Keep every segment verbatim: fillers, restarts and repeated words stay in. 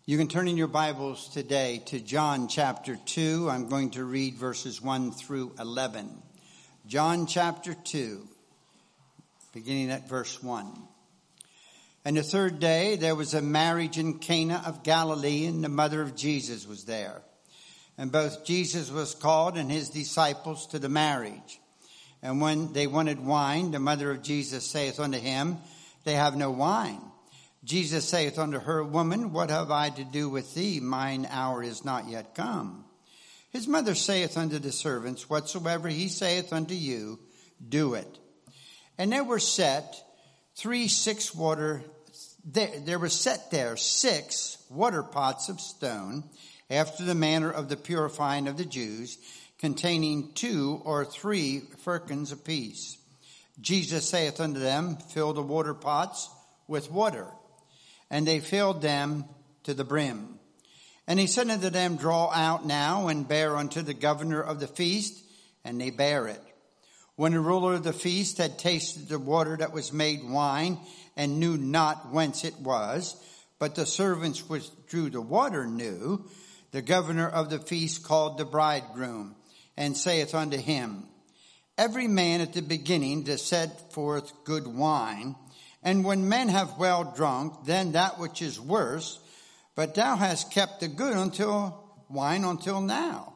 You can turn in your Bibles today to John chapter two. I'm going to read verses one through eleven. John chapter two, beginning at verse one. And the third day there was a marriage in Cana of Galilee, and the mother of Jesus was there. And both Jesus was called and his disciples to the marriage. And when they wanted wine, the mother of Jesus saith unto him, They have no wine. Jesus saith unto her, Woman, what have I to do with thee? Mine hour is not yet come. His mother saith unto the servants, Whatsoever he saith unto you, do it. And there were set three six water, there, there were set there six water pots of stone, after the manner of the purifying of the Jews, containing two or three firkins apiece. Jesus saith unto them, Fill the water pots with water. And they filled them to the brim. And he said unto them, Draw out now and bear unto the governor of the feast. And they bare it. When the ruler of the feast had tasted the water that was made wine, and knew not whence it was, but the servants which drew the water knew, the governor of the feast called the bridegroom, and saith unto him, Every man at the beginning does set forth good wine, and when men have well drunk, then that which is worse, but thou hast kept the good until wine until now.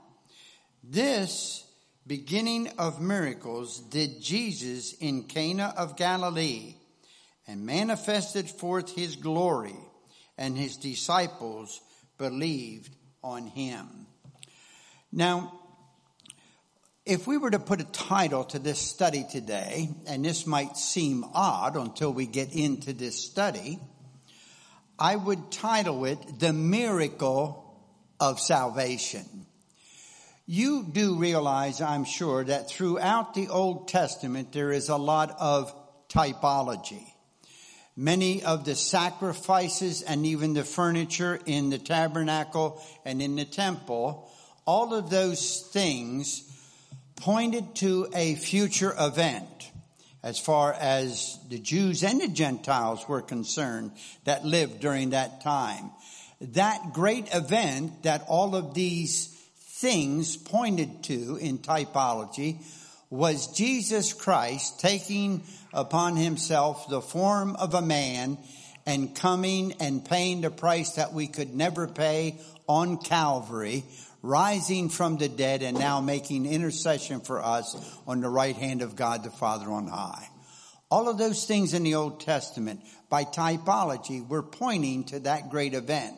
This beginning of miracles did Jesus in Cana of Galilee, and manifested forth his glory, and his disciples believed on him. Now, if we were to put a title to this study today, and this might seem odd until we get into this study, I would title it The Miracle of Salvation. You do realize, I'm sure, that throughout the Old Testament there is a lot of typology. Many of the sacrifices and even the furniture in the tabernacle and in the temple, all of those things pointed to a future event as far as the Jews and the Gentiles were concerned that lived during that time. That great event that all of these things pointed to in typology was Jesus Christ taking upon himself the form of a man and coming and paying the price that we could never pay on Calvary, rising from the dead and now making intercession for us on the right hand of God the Father on high. All of those things in the Old Testament, by typology, were pointing to that great event.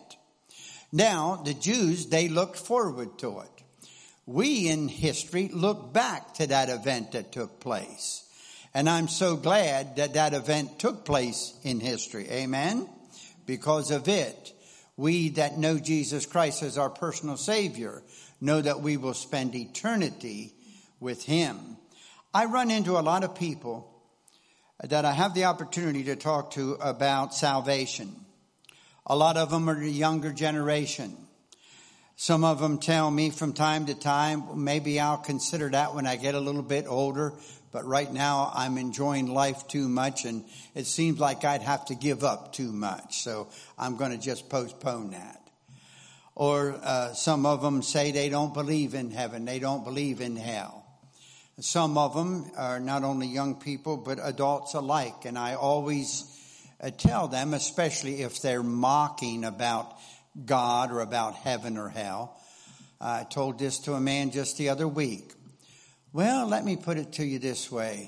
Now, the Jews, they looked forward to it. We in history look back to that event that took place. And I'm so glad that that event took place in history. Amen? Because of it, we that know Jesus Christ as our personal Savior know that we will spend eternity with him. I run into a lot of people that I have the opportunity to talk to about salvation. A lot of them are the younger generation. Some of them tell me from time to time, maybe I'll consider that when I get a little bit older, but right now I'm enjoying life too much and it seems like I'd have to give up too much, so I'm going to just postpone that. Or uh, some of them say they don't believe in heaven, they don't believe in hell. Some of them are not only young people, but adults alike, and I always uh, tell them, especially if they're mocking about God or about heaven or hell. I told this to a man just the other week. Well, let me put it to you this way.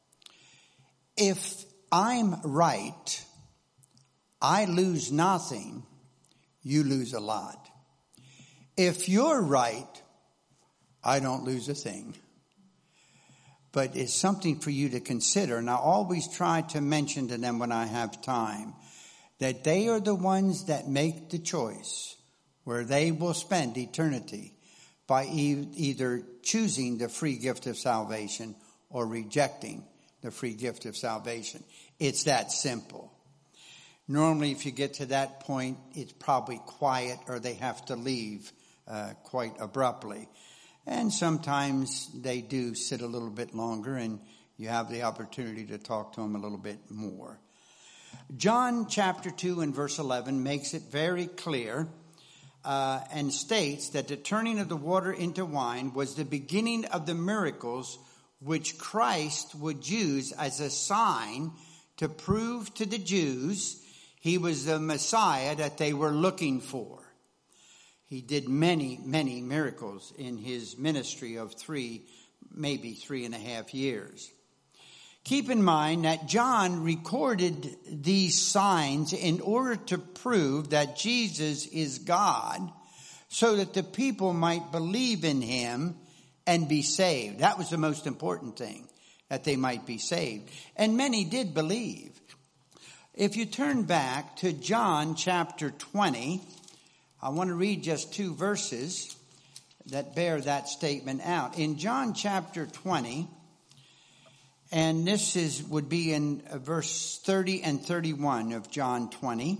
If I'm right, I lose nothing, you lose a lot. If you're right, I don't lose a thing. But it's something for you to consider. And I always try to mention to them when I have time that they are the ones that make the choice where they will spend eternity by e- either choosing the free gift of salvation or rejecting the free gift of salvation. It's that simple. Normally, if you get to that point, it's probably quiet or they have to leave uh, quite abruptly. And sometimes they do sit a little bit longer and you have the opportunity to talk to them a little bit more. John chapter two and verse eleven makes it very clear uh, and states that the turning of the water into wine was the beginning of the miracles which Christ would use as a sign to prove to the Jews he was the Messiah that they were looking for. He did many, many miracles in his ministry of three, maybe three and a half years. Keep in mind that John recorded these signs in order to prove that Jesus is God, so that the people might believe in him and be saved. That was the most important thing, that they might be saved. And many did believe. If you turn back to John chapter twenty, I want to read just two verses that bear that statement out. In John chapter twenty, and this is would be in verse thirty and thirty-one of John twenty.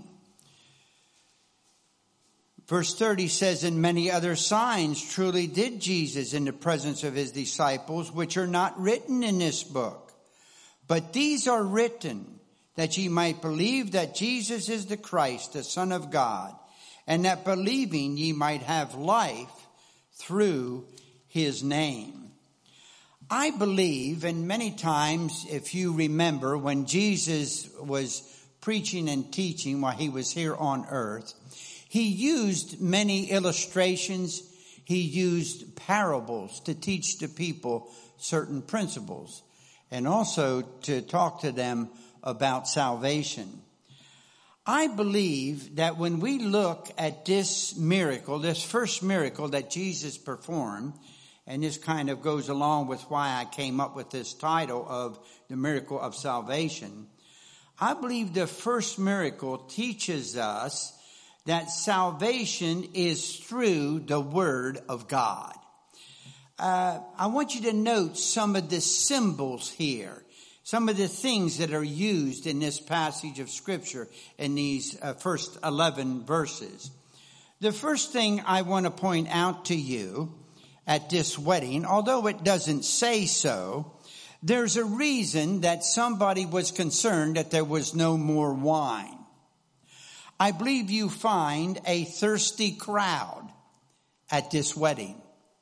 Verse thirty says, "And many other signs truly did Jesus in the presence of his disciples, which are not written in this book. But these are written, that ye might believe that Jesus is the Christ, the Son of God, and that believing ye might have life through his name." I believe, and many times, if you remember, when Jesus was preaching and teaching while he was here on earth, he used many illustrations. He used parables to teach the people certain principles and also to talk to them about salvation. I believe that when we look at this miracle, this first miracle that Jesus performed, and this kind of goes along with why I came up with this title of the miracle of salvation, I believe the first miracle teaches us that salvation is through the Word of God. Uh, I want you to note some of the symbols here, some of the things that are used in this passage of Scripture in these uh, first eleven verses. The first thing I want to point out to you at this wedding, although it doesn't say so, there's a reason that somebody was concerned that there was no more wine. I believe you find a thirsty crowd at this wedding.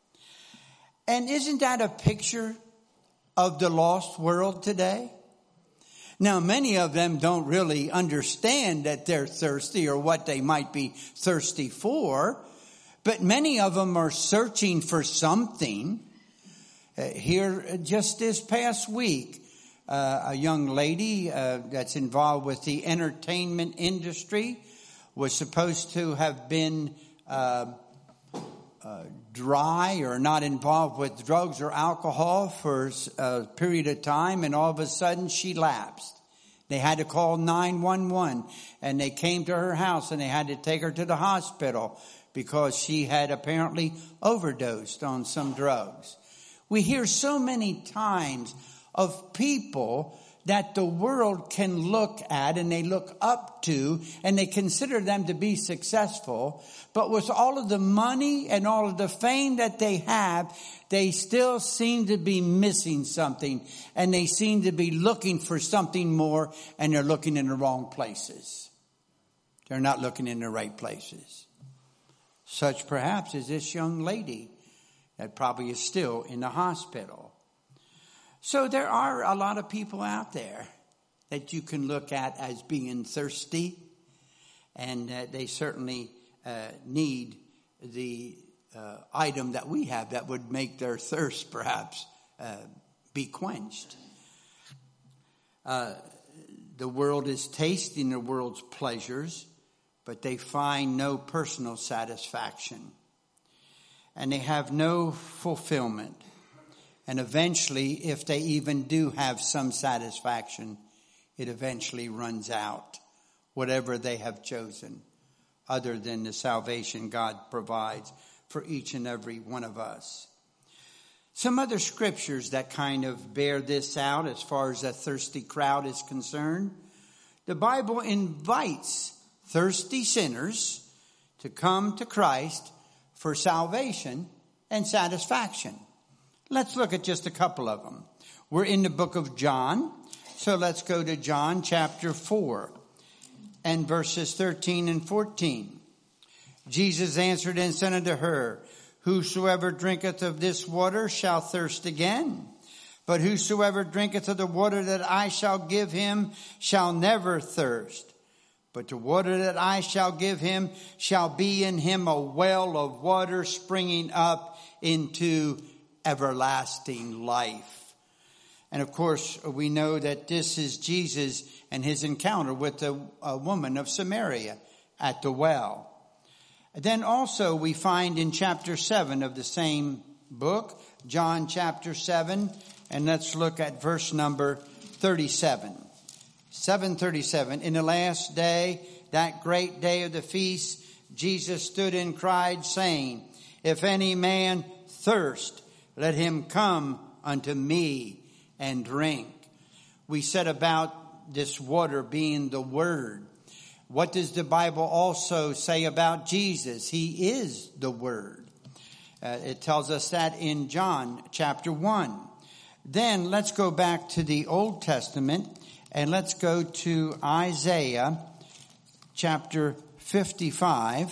And isn't that a picture of the lost world today? Now, many of them don't really understand that they're thirsty or what they might be thirsty for, but many of them are searching for something. Uh, here, just this past week, uh, a young lady uh, that's involved with the entertainment industry was supposed to have been uh, uh, dry or not involved with drugs or alcohol for a period of time, and all of a sudden she lapsed. They had to call nine one one, and they came to her house and they had to take her to the hospital because she had apparently overdosed on some drugs. We hear so many times of people that the world can look at and they look up to and they consider them to be successful. But with all of the money and all of the fame that they have, they still seem to be missing something, and they seem to be looking for something more, and they're looking in the wrong places. They're not looking in the right places. Such perhaps is this young lady that probably is still in the hospital. So there are a lot of people out there that you can look at as being thirsty, and uh, they certainly uh, need the uh, item that we have that would make their thirst perhaps uh, be quenched. Uh, the world is tasting the world's pleasures, but they find no personal satisfaction, and they have no fulfillment. And eventually, if they even do have some satisfaction, it eventually runs out, whatever they have chosen, other than the salvation God provides for each and every one of us. Some other scriptures that kind of bear this out as far as a thirsty crowd is concerned. The Bible invites thirsty sinners to come to Christ for salvation and satisfaction. Let's look at just a couple of them. We're in the book of John, so let's go to John chapter four. and verses thirteen and fourteen. Jesus answered and said unto her, Whosoever drinketh of this water shall thirst again. But whosoever drinketh of the water that I shall give him shall never thirst. But the water that I shall give him shall be in him a well of water springing up into everlasting life. And of course, we know that this is Jesus and his encounter with the a woman of Samaria at the well. Then also we find in chapter seven of the same book, John chapter seven, and let's look at verse number thirty-seven. seven thirty-seven. In the last day, that great day of the feast, Jesus stood and cried, saying, If any man thirst, let him come unto me and drink. We said about this water being the Word. What does the Bible also say about Jesus? He is the Word. Uh, it tells us that in John chapter one. Then let's go back to the Old Testament and let's go to Isaiah chapter fifty-five.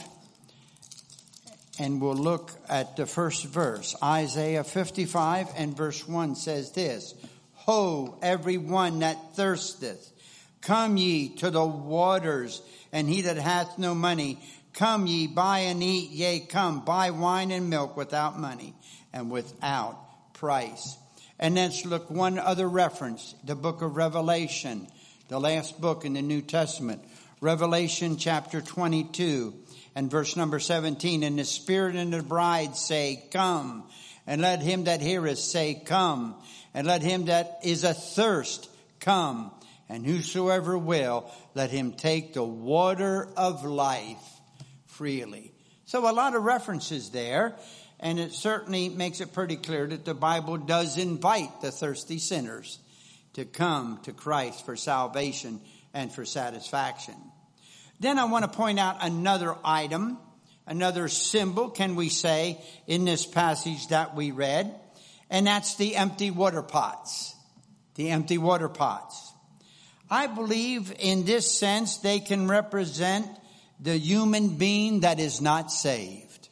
And we'll look at the first verse. Isaiah fifty-five and verse one says this. Ho, every one that thirsteth, come ye to the waters, and he that hath no money, come ye, buy and eat, yea, come, buy wine and milk without money and without price. And let's look one other reference, the book of Revelation, the last book in the New Testament. Revelation chapter twenty-two and verse number seventeen. And the Spirit and the bride say, Come. And let him that heareth say, Come. And let him that is athirst come. And whosoever will, let him take the water of life freely. So a lot of references there. And it certainly makes it pretty clear that the Bible does invite the thirsty sinners to come to Christ for salvation and for satisfaction. Then I want to point out another item, another symbol, can we say, in this passage that we read. And that's the empty water pots. The empty water pots. I believe in this sense they can represent the human being that is not saved.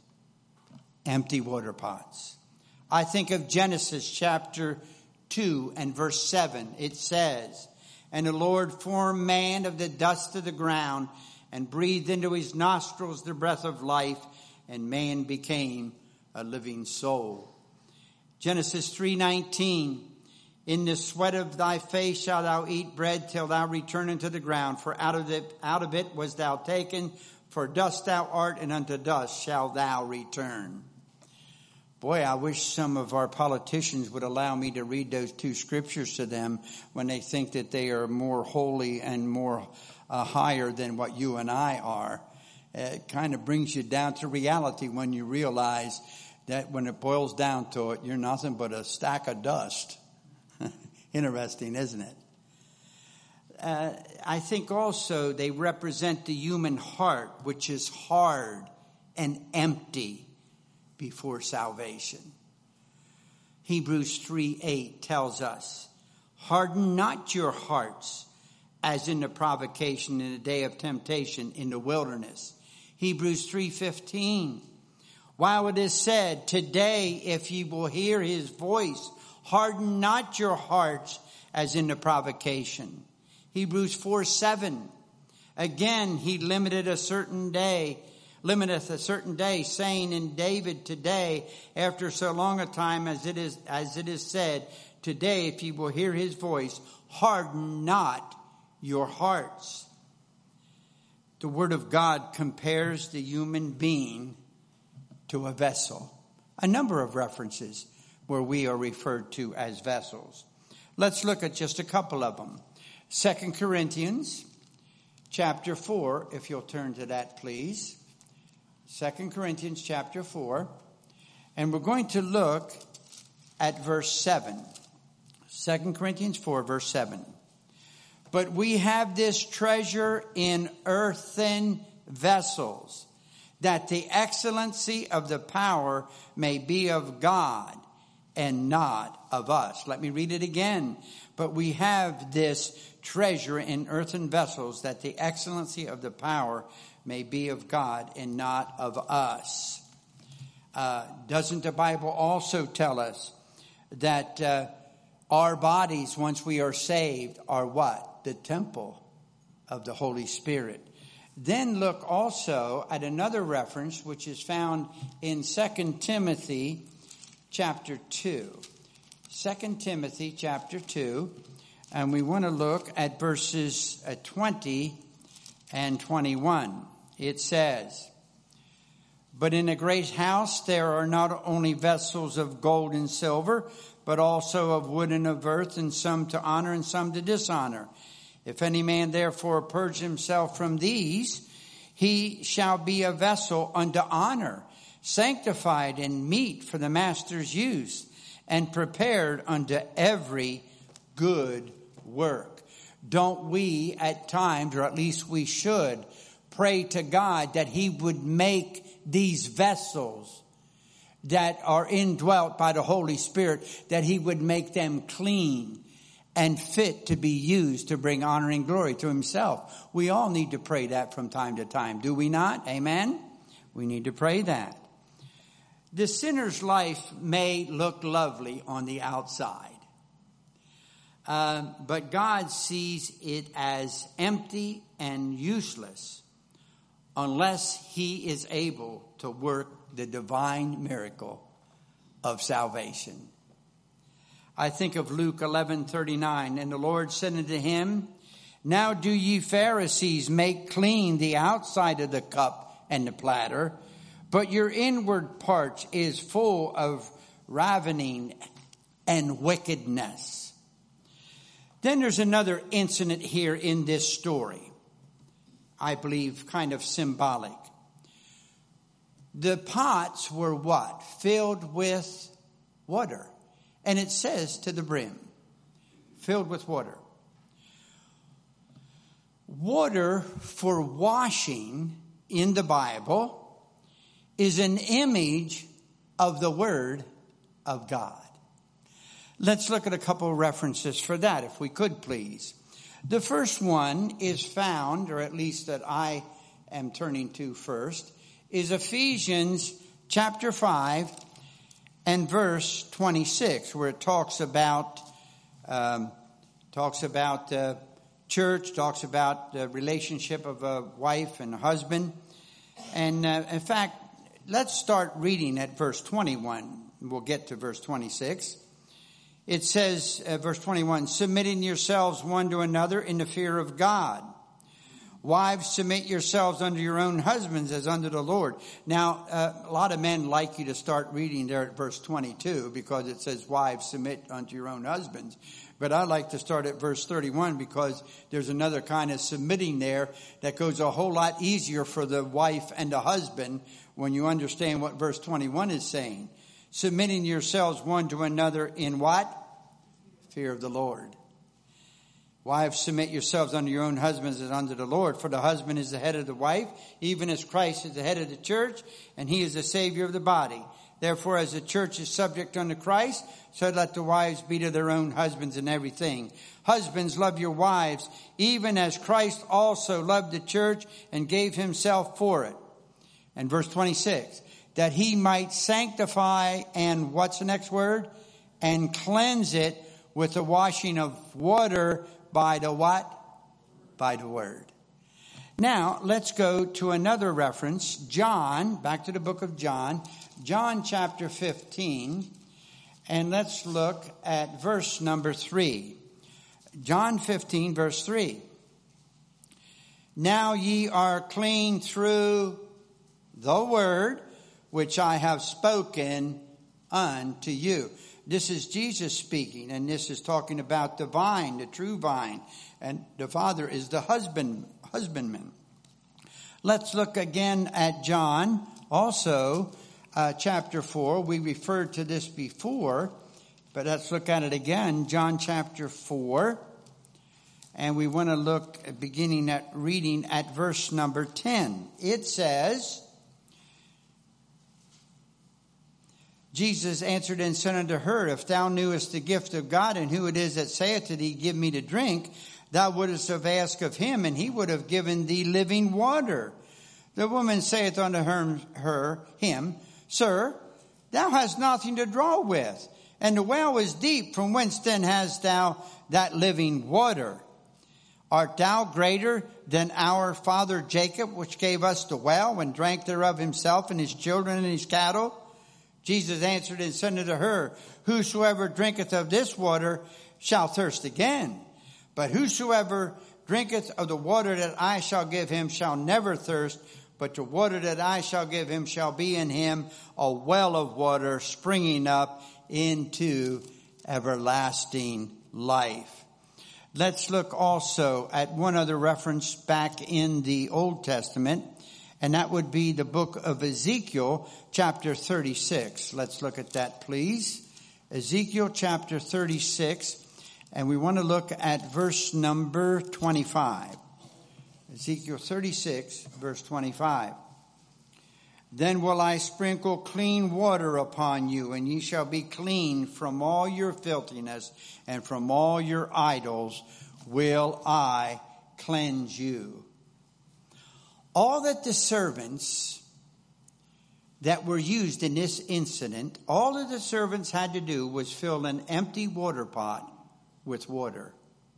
Empty water pots. I think of Genesis chapter two and verse seven. It says, And the Lord formed man of the dust of the ground and breathed into his nostrils the breath of life, and man became a living soul. Genesis three nineteen. In the sweat of thy face shalt thou eat bread till thou return into the ground. For out of it, out of it was thou taken. For dust thou art, and unto dust shalt thou return. Boy, I wish some of our politicians would allow me to read those two scriptures to them when they think that they are more holy and more uh, higher than what you and I are. It kind of brings you down to reality when you realize that when it boils down to it, you're nothing but a stack of dust. Interesting, isn't it? Uh, I think also they represent the human heart, which is hard and empty before salvation. Hebrews three eight tells us, Harden not your hearts as in the provocation in the day of temptation in the wilderness. Hebrews three fifteen. While it is said, Today, if ye will hear his voice, harden not your hearts as in the provocation. Hebrews four seven. Again, he limited a certain day, limiteth a certain day, saying in David, Today, after so long a time as it is, as it is said, Today, if you will hear his voice, harden not your hearts. The word of God compares the human being to a vessel. A number of references where we are referred to as vessels. Let's look at just a couple of them. Second Corinthians chapter four, if you'll turn to that, please. Second Corinthians chapter four. And we're going to look at verse seven. Second Corinthians four, verse seven. But we have this treasure in earthen vessels, that the excellency of the power may be of God and not of us. Let me read it again. But we have this treasure in earthen vessels, that the excellency of the power may be of God and not of us. Uh, doesn't the Bible also tell us that uh, our bodies, once we are saved, are what? The temple of the Holy Spirit. Then look also at another reference, which is found in Second Timothy chapter two. Second Timothy chapter two. And we want to look at verses twenty and twenty-one. It says, but in a great house there are not only vessels of gold and silver, but also of wood and of earth, and some to honor and some to dishonor. If any man therefore purge himself from these, he shall be a vessel unto honor, sanctified and meet for the master's use, and prepared unto every good work. Don't we at times, or at least we should, pray to God that he would make these vessels that are indwelt by the Holy Spirit, that he would make them clean and fit to be used to bring honor and glory to himself. We all need to pray that from time to time, do we not? Amen? We need to pray that. The sinner's life may look lovely on the outside, uh, but God sees it as empty and useless unless he is able to work the divine miracle of salvation. I think of Luke eleven thirty-nine, and the Lord said unto him, now do ye Pharisees make clean the outside of the cup and the platter, but your inward part is full of ravening and wickedness. Then there's another incident here in this story, I believe kind of symbolic. The pots were what? Filled with water. And it says to the brim, filled with water. Water for washing in the Bible is an image of the Word of God. Let's look at a couple of references for that, if we could, please. The first one is found, or at least that I am turning to first, is Ephesians chapter five and verse twenty-six, where it talks about um, talks about uh, church, talks about the relationship of a wife and a husband. And uh, in fact, let's start reading at verse twenty-one. We'll get to verse twenty-six. It says, uh, verse twenty-one, submitting yourselves one to another in the fear of God. Wives, submit yourselves unto your own husbands as unto the Lord. Now, uh, a lot of men like you to start reading there at verse twenty-two because it says, wives, submit unto your own husbands. But I like to start at verse thirty-one because there's another kind of submitting there that goes a whole lot easier for the wife and the husband when you understand what verse twenty-one is saying. Submitting yourselves one to another in what? Fear of the Lord. Wives, submit yourselves unto your own husbands as unto the Lord. For the husband is the head of the wife, even as Christ is the head of the church, and he is the Savior of the body. Therefore, as the church is subject unto Christ, so let the wives be to their own husbands in everything. Husbands, love your wives, even as Christ also loved the church and gave himself for it. And verse twenty-six, that he might sanctify and what's the next word? And cleanse it with the washing of water by the what? By the word. Now, let's go to another reference. John, back to the book of John. John chapter fifteen. And let's look at verse number three. John fifteen, verse three. Now ye are clean through the word which I have spoken unto you. This is Jesus speaking, and this is talking about the vine, the true vine, and the Father is the husband, husbandman. Let's look again at John, also uh, chapter four. We referred to this before, but let's look at it again. John chapter four, and we want to look at beginning at reading at verse number ten. It says, Jesus answered and said unto her, If thou knewest the gift of God, and who it is that saith to thee, Give me to drink, thou wouldest have asked of him, and he would have given thee living water. The woman saith unto her, her him, Sir, thou hast nothing to draw with, and the well is deep. From whence then hast thou that living water? Art thou greater than our father Jacob, which gave us the well, and drank thereof himself, and his children, and his cattle? Jesus answered and said unto her, Whosoever drinketh of this water shall thirst again. But whosoever drinketh of the water that I shall give him shall never thirst. But the water that I shall give him shall be in him a well of water springing up into everlasting life. Let's look also at one other reference back in the Old Testament, and that would be the book of Ezekiel, chapter thirty-six. Let's look at that, please. Ezekiel chapter thirty-six, and we want to look at verse number twenty-five. Ezekiel thirty-six, verse twenty-five. Then will I sprinkle clean water upon you, and ye shall be clean from all your filthiness, and from all your idols will I cleanse you. All that the servants that were used in this incident, all that the servants had to do was fill an empty water pot with water,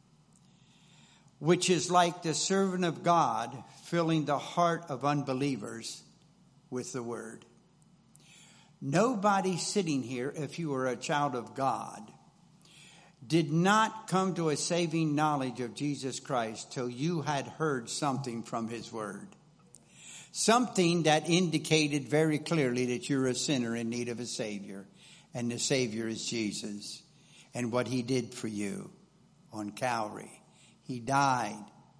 which is like the servant of God filling the heart of unbelievers with the word. Nobody sitting here, if you were a child of God, did not come to a saving knowledge of Jesus Christ till you had heard something from his word. Something that indicated very clearly that you're a sinner in need of a Savior. And the Savior is Jesus. And what he did for you on Calvary. He died,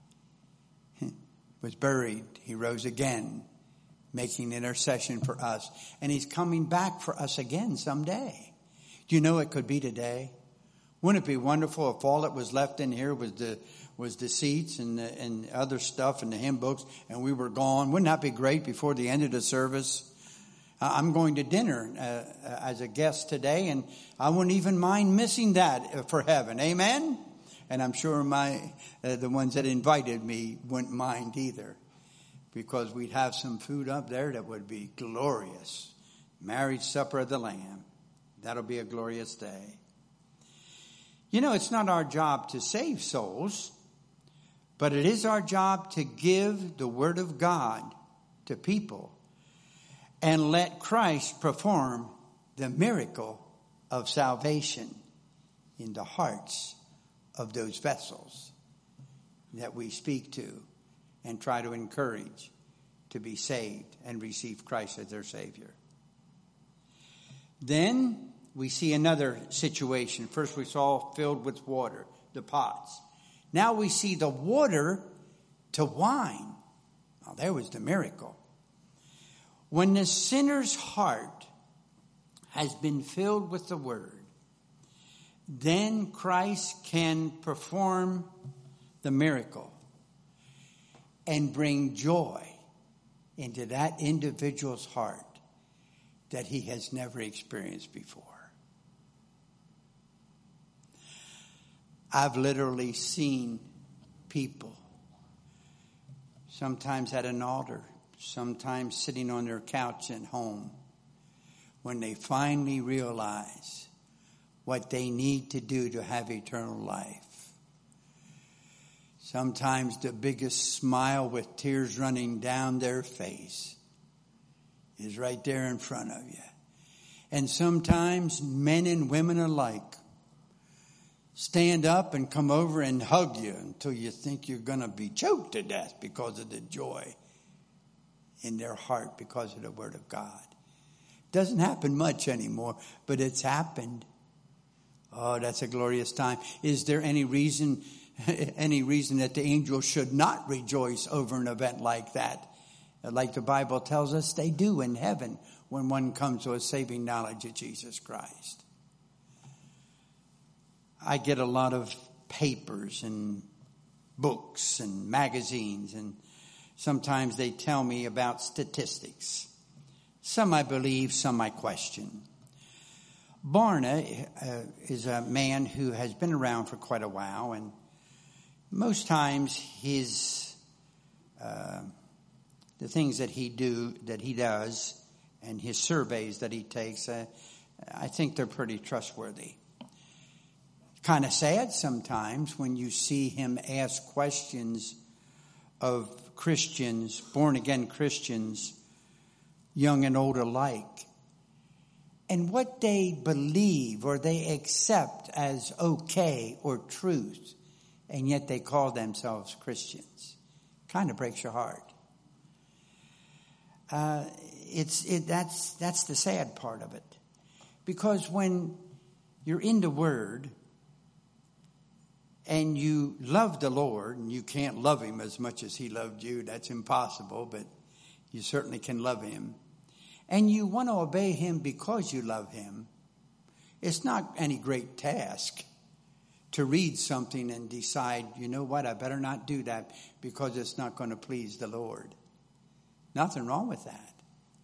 was buried, he rose again, making intercession for us. And he's coming back for us again someday. Do you know it could be today? Wouldn't it be wonderful if all that was left in here was the was the seats and the, and other stuff and the hymn books, and we were gone? Wouldn't that be great before the end of the service? Uh, I'm going to dinner uh, as a guest today, and I wouldn't even mind missing that for heaven. Amen? And I'm sure my uh, the ones that invited me wouldn't mind either, because we'd have some food up there that would be glorious. Marriage supper of the Lamb. That'll be a glorious day. You know, it's not our job to save souls, but it is our job to give the word of God to people and let Christ perform the miracle of salvation in the hearts of those vessels that we speak to and try to encourage to be saved and receive Christ as their Savior. Then we see another situation. First we saw filled with water, the pots. Now we see the water to wine. Now there was the miracle. When the sinner's heart has been filled with the word, then Christ can perform the miracle and bring joy into that individual's heart that he has never experienced before. I've literally seen people, sometimes at an altar, sometimes sitting on their couch at home, when they finally realize what they need to do to have eternal life. Sometimes the biggest smile with tears running down their face is right there in front of you. And sometimes men and women alike stand up and come over and hug you until you think you're going to be choked to death because of the joy in their heart because of the word of God. Doesn't happen much anymore, but it's happened. Oh, that's a glorious time. Is there any reason, any reason that the angels should not rejoice over an event like that? Like the Bible tells us they do in heaven when one comes to a saving knowledge of Jesus Christ. I get a lot of papers and books and magazines, and sometimes they tell me about statistics. Some I believe, some I question. Barna uh, is a man who has been around for quite a while, and most times his uh, the things that he do that he does and his surveys that he takes, uh, I think they're pretty trustworthy. Kind of sad sometimes when you see him ask questions of Christians, born again Christians, young and old alike, and what they believe or they accept as okay or truth, and yet they call themselves Christians. Kind of breaks your heart. Uh, it's it, that's that's the sad part of it, because when you're in the Word and you love the Lord, and you can't love Him as much as He loved you, that's impossible, but you certainly can love Him, and you want to obey Him because you love Him, it's not any great task to read something and decide, you know what, I better not do that because it's not going to please the Lord. Nothing wrong with that.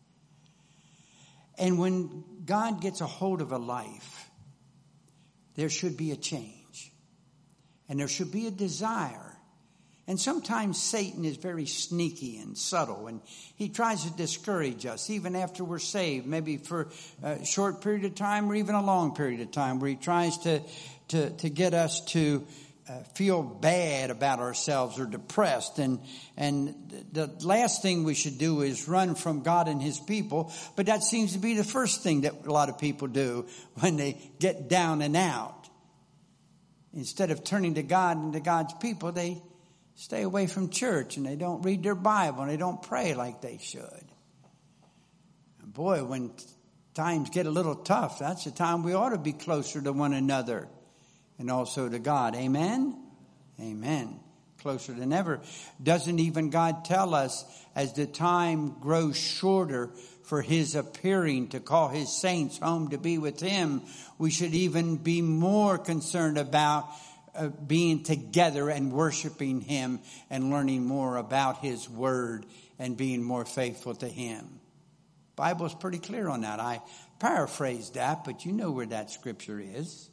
And when God gets a hold of a life, there should be a change. And there should be a desire. And sometimes Satan is very sneaky and subtle, and he tries to discourage us even after we're saved, maybe for a short period of time or even a long period of time, where he tries to to, to get us to uh, feel bad about ourselves or depressed. And and the last thing we should do is run from God and His people, but that seems to be the first thing that a lot of people do when they get down and out. Instead of turning to God and to God's people, they stay away from church, and they don't read their Bible, and they don't pray like they should. And boy, when times get a little tough, that's the time we ought to be closer to one another and also to God. Amen? Amen. Closer than ever. Doesn't even God tell us, as the time grows shorter for His appearing to call His saints home to be with Him, we should even be more concerned about Uh, being together and worshiping Him and learning more about His Word and being more faithful to Him. Bible's pretty clear on that. I paraphrased that, but you know where that scripture is.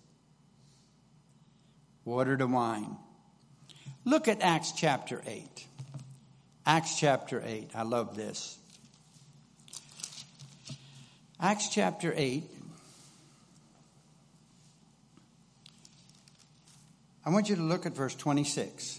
Water to wine. Look at Acts chapter eight. Acts chapter eight. I love this. Acts chapter eight. I want you to look at verse twenty-six.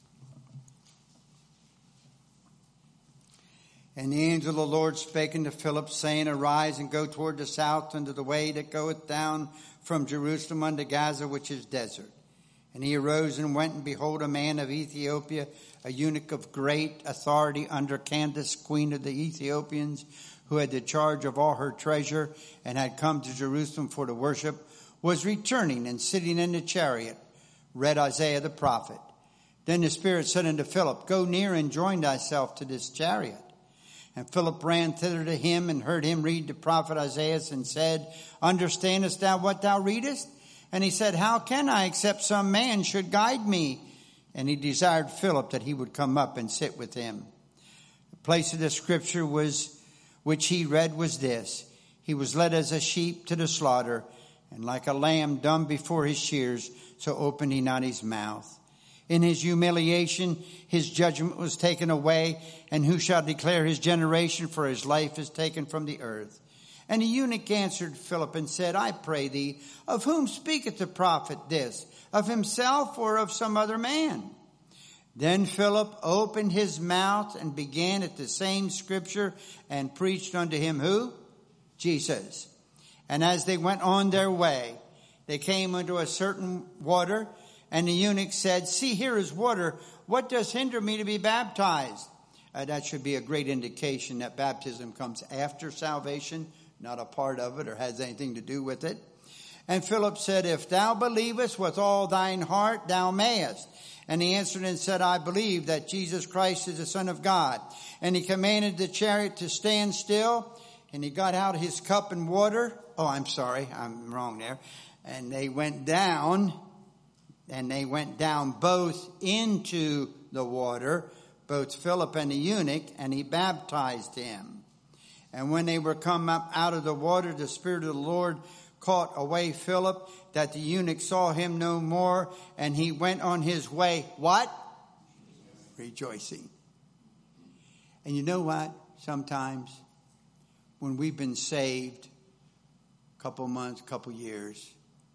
And the angel of the Lord spake unto Philip, saying, Arise and go toward the south unto the way that goeth down from Jerusalem unto Gaza, which is desert. And he arose and went, and behold, a man of Ethiopia, a eunuch of great authority under Candace, queen of the Ethiopians, who had the charge of all her treasure, and had come to Jerusalem for to worship, was returning, and sitting in the chariot, read Isaiah the prophet. Then the Spirit said unto Philip, Go near and join thyself to this chariot. And Philip ran thither to him, and heard him read the prophet Isaiah, and said, Understandest thou what thou readest? And he said, How can I, except some man should guide me? And he desired Philip that he would come up and sit with him. The place of the scripture was, which he read was this: He was led as a sheep to the slaughter, and like a lamb dumb before his shears, so opened he not his mouth. In his humiliation, his judgment was taken away, and who shall declare his generation? For his life is taken from the earth. And the eunuch answered Philip and said, I pray thee, of whom speaketh the prophet this? Of himself or of some other man? Then Philip opened his mouth and began at the same scripture and preached unto him who? Jesus. And as they went on their way, they came unto a certain water, and the eunuch said, See, here is water. What does hinder me to be baptized? Uh, that should be a great indication that baptism comes after salvation, not a part of it or has anything to do with it. And Philip said, If thou believest with all thine heart, thou mayest. And he answered and said, I believe that Jesus Christ is the Son of God. And he commanded the chariot to stand still, and he got out his cup and water. Oh, I'm sorry, I'm wrong there. And they went down, and they went down both into the water, both Philip and the eunuch, and he baptized him. And when they were come up out of the water, the Spirit of the Lord caught away Philip, that the eunuch saw him no more, and he went on his way, what? Rejoicing. And you know what? Sometimes when we've been saved a couple months, couple years,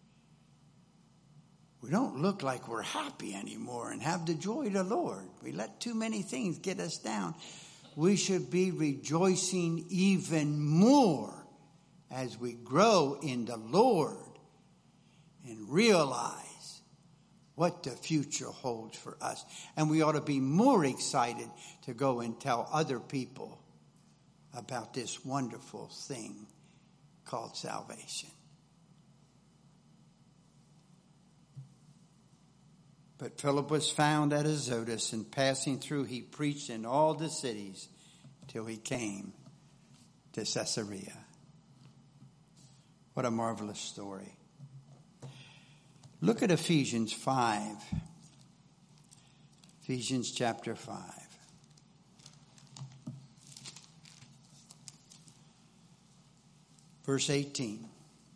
we don't look like we're happy anymore and have the joy of the Lord. We let too many things get us down. We should be rejoicing even more as we grow in the Lord and realize what the future holds for us. And we ought to be more excited to go and tell other people about this wonderful thing called salvation. But Philip was found at Azotus, and passing through, he preached in all the cities till he came to Caesarea. What a marvelous story. Look at Ephesians five. Ephesians chapter five. Verse eighteen.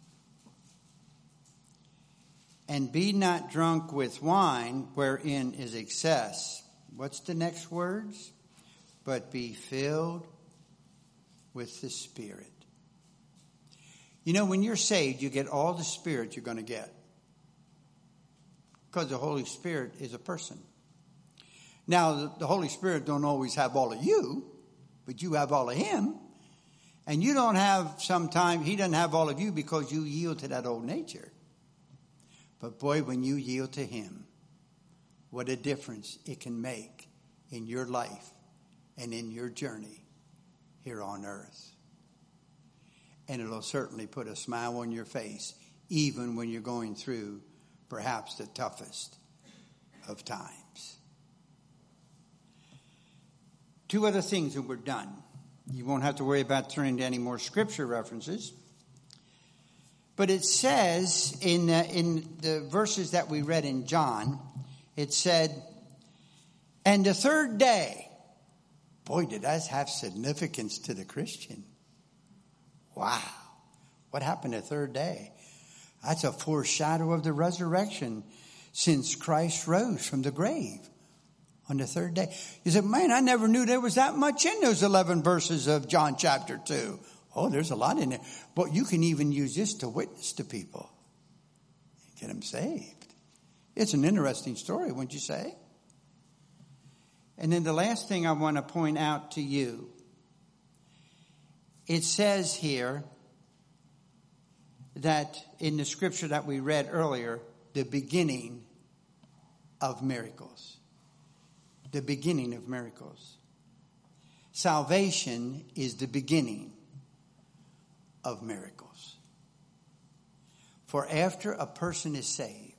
And be not drunk with wine, wherein is excess. What's the next words? But be filled with the Spirit. You know, when you're saved, you get all the Spirit you're going to get. Because the Holy Spirit is a person. Now, the, the Holy Spirit don't always have all of you, but you have all of Him. And you don't have sometimes, He doesn't have all of you because you yield to that old nature. But boy, when you yield to Him, what a difference it can make in your life and in your journey here on earth. And it'll certainly put a smile on your face, even when you're going through perhaps the toughest of times. Two other things and we're done. You won't have to worry about turning to any more scripture references. But it says in the, in the verses that we read in John, it said, and the third day. Boy, did that have significance to the Christian. Wow. What happened the third day? That's a foreshadow of the resurrection since Christ rose from the grave on the third day. You said, man, I never knew there was that much in those eleven verses of John chapter two. Oh, there's a lot in there. But you can even use this to witness to people and get them saved. It's an interesting story, wouldn't you say? And then the last thing I want to point out to you, it says here that in the scripture that we read earlier, the beginning of miracles. The beginning of miracles. Salvation is the beginning of miracles. For after a person is saved,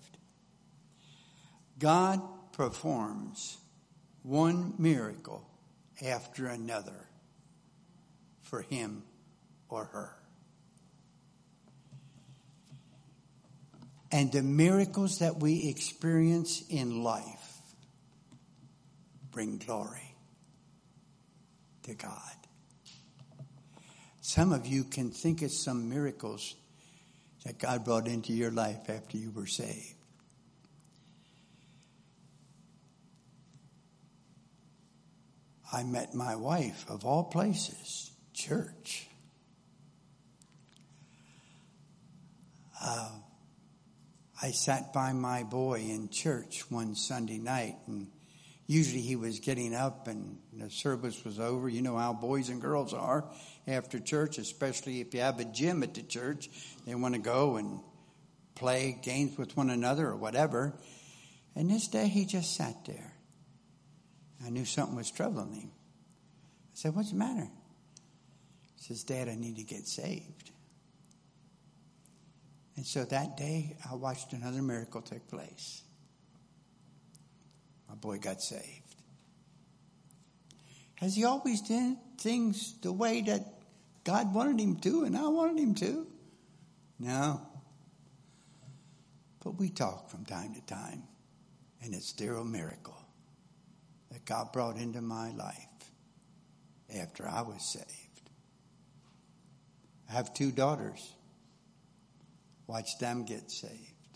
God performs one miracle after another for him or her. And the miracles that we experience in life bring glory to God. Some of you can think of some miracles that God brought into your life after you were saved. I met my wife, of all places, church. Uh, I sat by my boy in church one Sunday night, and usually he was getting up and the service was over. You know how boys and girls are after church, especially if you have a gym at the church. They want to go and play games with one another or whatever. And this day he just sat there. I knew something was troubling him. I said, what's the matter? He says, Dad, I need to get saved. And so that day I watched another miracle take place. My boy got saved. Has he always done things the way that God wanted him to and I wanted him to? No. But we talk from time to time, and it's still a miracle that God brought into my life after I was saved. I have two daughters. Watch them get saved.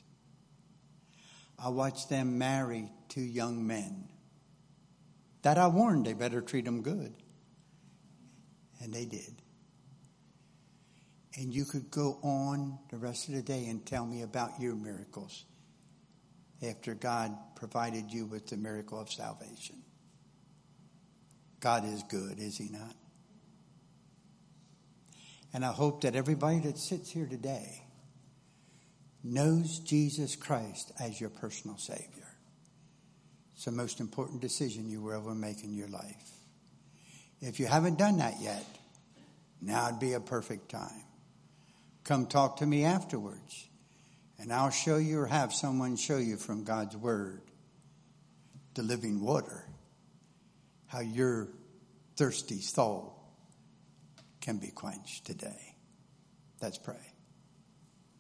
I watched them marry two young men that I warned they better treat them good. And they did. And you could go on the rest of the day and tell me about your miracles after God provided you with the miracle of salvation. God is good, is he not? And I hope that everybody that sits here today knows Jesus Christ as your personal Savior. It's the most important decision you will ever make in your life. If you haven't done that yet, now would be a perfect time. Come talk to me afterwards, and I'll show you or have someone show you from God's Word, the living water, how your thirsty soul can be quenched today. Let's pray.